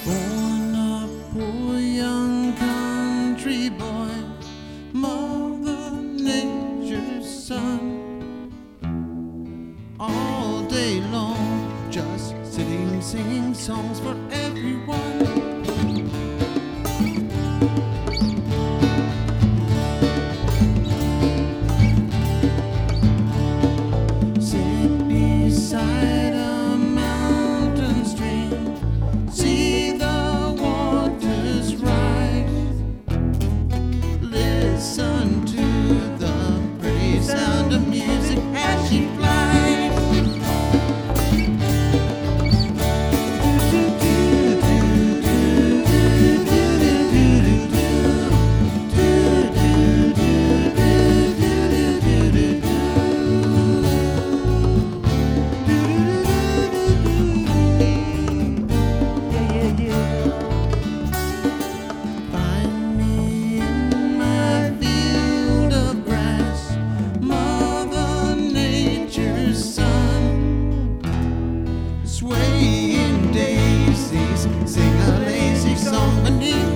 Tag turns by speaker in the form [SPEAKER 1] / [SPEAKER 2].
[SPEAKER 1] Born a poor young country boy, Mother Nature's son, all day long, just sitting, singing songs for everyone. Sit beside a mountain stream, see the waters rise, listen to the pretty sound of music as she flies. Find me in my field of grass, Mother Nature's son, swaying daisies, sing a lazy song beneath